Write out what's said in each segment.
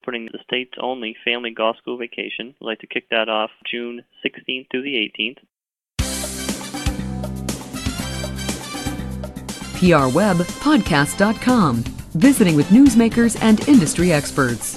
Putting the state's only family golf school vacation. We'd like to kick that off June 16th through the 18th. PRWebPodcast.com, visiting with newsmakers and industry experts.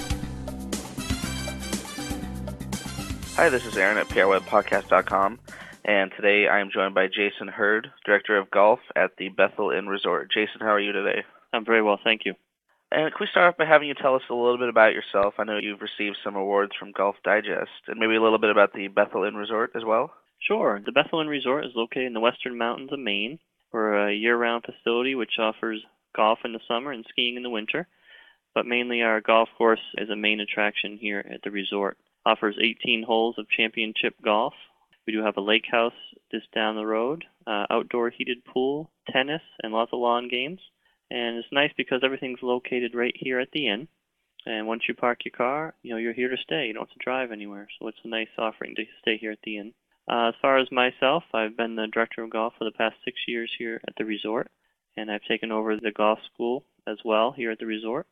Hi, this is Aaron at PRWebPodcast.com, and today I am joined by Jason Hurd, Director of Golf at the Bethel Inn Resort. Jason, how are you today? I'm very well, thank you. And can we start off by having you tell us a little bit about yourself? I know you've received some awards from Golf Digest, and maybe a little bit about the Bethel Inn Resort as well? Sure. The Bethel Inn Resort is located in the western mountains of Maine. We're a year-round facility which offers golf in the summer and skiing in the winter, but mainly our golf course is a main attraction here at the resort. Offers 18 holes of championship golf. We do have a lake house just down the road, outdoor heated pool, tennis, and lots of lawn games. And it's nice because everything's located right here at the inn. And once you park your car, you're here to stay. You don't have to drive anywhere. So it's a nice offering to stay here at the inn. As far as myself, I've been the director of golf for the past 6 years here at the resort. And I've taken over the golf school as well here at the resort.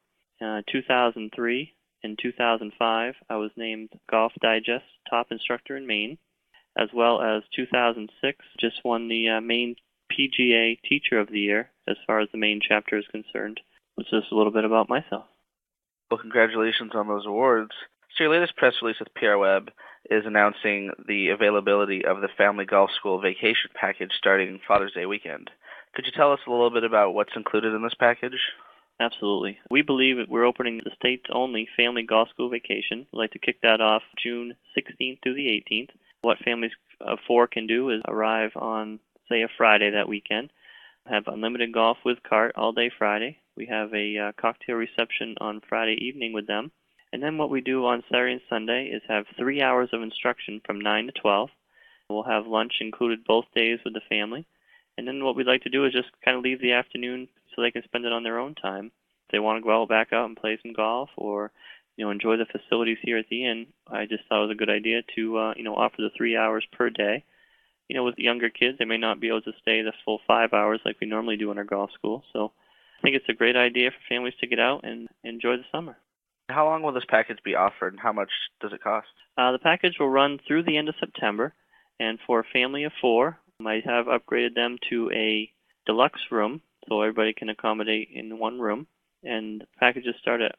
2003 and 2005, I was named Golf Digest Top Instructor in Maine, as well as 2006, just won the Maine PGA Teacher of the Year as far as the Maine chapter is concerned, which is a little bit about myself. Well, congratulations on those awards. So your latest press release with PR Web is announcing the availability of the Family Golf School Vacation Package starting Father's Day weekend. Could you tell us a little bit about what's included in this package? Absolutely. We believe that we're opening the state's only family golf school vacation. We'd like to kick that off June 16th through the 18th. What families of four can do is arrive on, say, a Friday that weekend, have unlimited golf with cart all day Friday. We have a cocktail reception on Friday evening with them. And then what we do on Saturday and Sunday is have 3 hours of instruction from 9 to 12. We'll have lunch included both days with the family. And then what we'd like to do is just kind of leave the afternoon so they can spend it on their own time. If they want to go back out and play some golf or enjoy the facilities here at the inn, I just thought it was a good idea to offer the 3 hours per day. With the younger kids, they may not be able to stay the full 5 hours like we normally do in our golf school. So I think it's a great idea for families to get out and enjoy the summer. How long will this package be offered, and how much does it cost? The package will run through the end of September, and for a family of four, I have upgraded them to a deluxe room, so everybody can accommodate in one room, and packages start at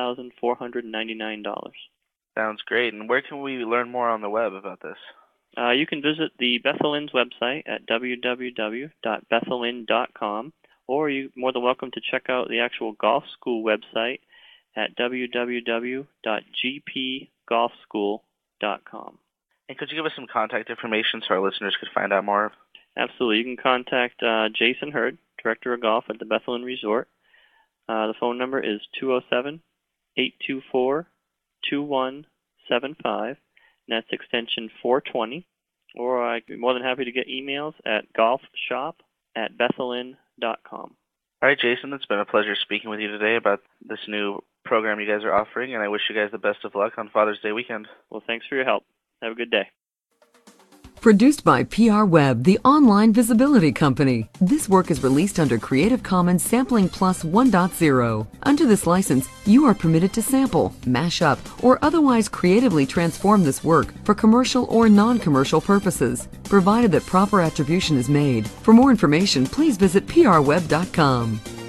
$1,499. Sounds great. And where can we learn more on the web about this? You can visit the Bethel Inn's website at www.bethelinn.com, or you're more than welcome to check out the actual golf school website at www.gpgolfschool.com. And could you give us some contact information so our listeners could find out more? Absolutely. You can contact Jason Hurd, Director of Golf at the Bethel Inn Resort. The phone number is 207-824-2175, and that's extension 420. Or I'd be more than happy to get emails at golfshop@bethelinn.com. All right, Jason, it's been a pleasure speaking with you today about this new program you guys are offering, and I wish you guys the best of luck on Father's Day weekend. Well, thanks for your help. Have a good day. Produced by PR Web, the online visibility company. This work is released under Creative Commons Sampling Plus 1.0. Under this license, you are permitted to sample, mash up, or otherwise creatively transform this work for commercial or non-commercial purposes, provided that proper attribution is made. For more information, please visit prweb.com.